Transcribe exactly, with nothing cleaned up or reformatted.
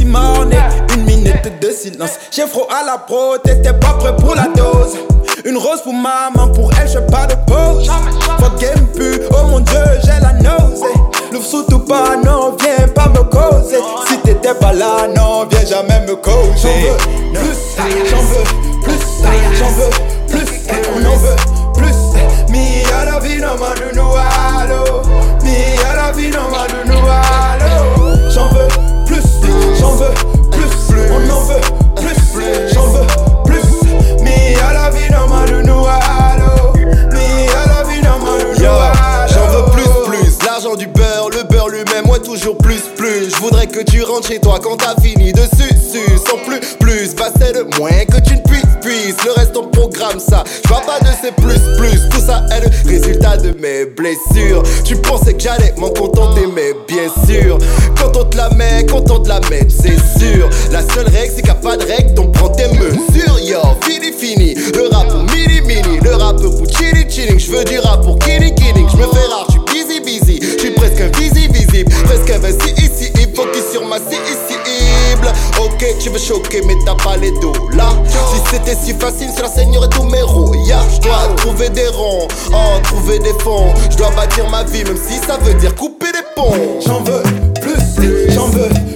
morné. Une minute de silence. J'ai froid à la pro, t'étais pas prêt pour la dose. Une rose pour maman, pour elle je pas de pause. Fuck game pu, oh mon dieu j'ai la nausée. L'ouvre surtout pas, non viens pas me causer. Si t'étais pas là, non viens jamais me causer. J'en veux plus, j'en veux plus, j'en veux plus, on en veut plus. Mi a la vie no madunu allo, mi a la vie no madunu allo. J'en veux plus, j'en veux plus, on en veut plus, j'en veux plus. Mi a la vie no madunu allo, mi a la vie no madunu allo. J'en veux plus, plus, l'argent du beurre, le beurre lui-même, moi toujours plus, plus. Je voudrais que tu rentres chez toi quand t'as fini de sucer, sans plus, plus. Bah c'est le moins que tu ne puisses, puisses. Le reste on programme ça, je vois pas de ces plus, plus. Tout ça est le résultat de mes blessures. Tu pensais que j'allais m'en contenter, mais bien sûr, quand on te la met, quand on te la met, c'est sûr. La seule règle c'est qu'il n'y a pas de règle, donc prends tes mesures. Yo, fini, fini, le rap pour mini, mini, le rap pour chili, chilling. Je veux du rap pour killing, killing. Je me fais rare, je suis busy, busy. Je suis presque invisible, visible, presque invincible ici. Il faut qu'il sur ma cible. Ok, tu veux choquer, mais t'as pas les dos là. Si c'était si facile, cela saignerait tous mes rouillards. Je dois trouver des ronds, oh, trouver des fonds. Je dois bâtir ma vie, même si ça veut dire couper des ponts. J'en veux plus, j'en veux